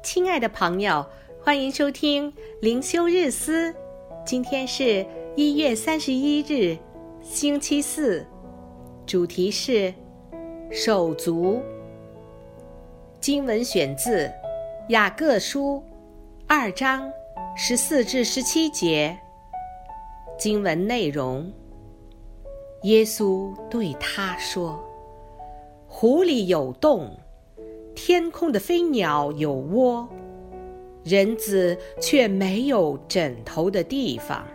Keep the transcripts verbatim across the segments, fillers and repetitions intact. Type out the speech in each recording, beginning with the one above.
亲爱的朋友，欢迎收听灵修日思。今天是一月三十一日，星期四，主题是手足。经文选自雅各书二章十四至十七节。经文内容：耶稣对他说，湖里有洞，天空的飞鸟有窝，人子却没有枕头的地方。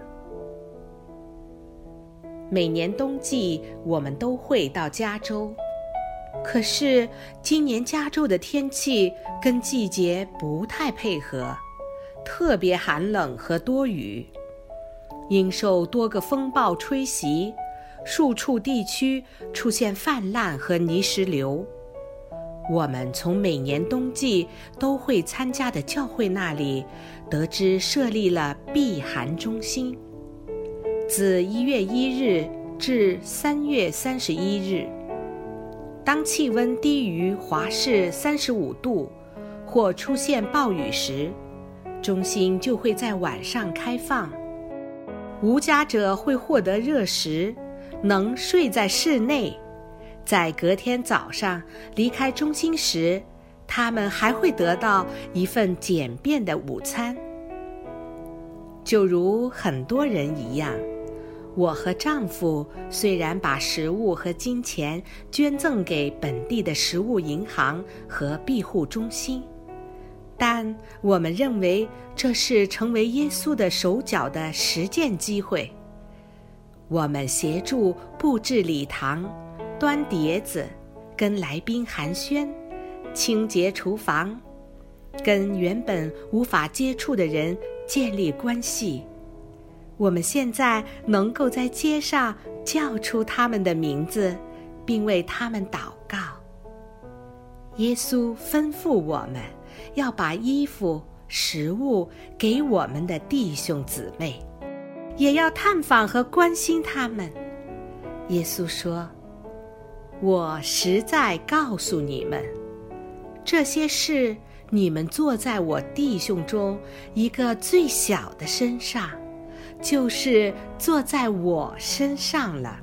每年冬季我们都会到加州，可是今年加州的天气跟季节不太配合，特别寒冷和多雨，因受多个风暴吹袭，数处地区出现泛滥和泥石流。我们从每年冬季都会参加的教会那里得知设立了避寒中心，自一月一日至三月三十一日，当气温低于华氏三十五度或出现暴雨时，中心就会在晚上开放。无家者会获得热食，能睡在室内。在隔天早上离开中心时，他们还会得到一份简便的午餐。就如很多人一样，我和丈夫虽然把食物和金钱捐赠给本地的食物银行和庇护中心，但我们认为这是成为耶稣的手脚的实践机会。我们协助布置礼堂，端碟子，跟来宾寒暄，清洁厨房，跟原本无法接触的人建立关系。我们现在能够在街上叫出他们的名字，并为他们祷告。耶稣吩咐我们要把衣服、食物给我们的弟兄姊妹，也要探访和关心他们。耶稣说，我实在告诉你们，这些事你们做在我弟兄中一个最小的身上，就是做在我身上了。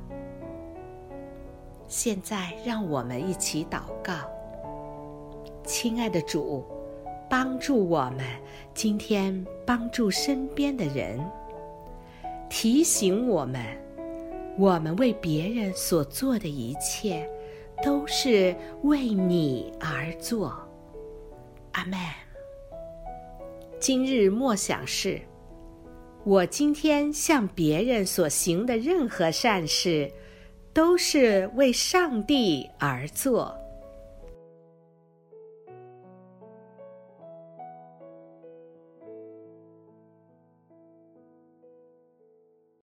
现在让我们一起祷告。亲爱的主，帮助我们今天帮助身边的人，提醒我们我们为别人所做的一切都是为你而做。阿们。今日默想是，我今天向别人所行的任何善事都是为上帝而做。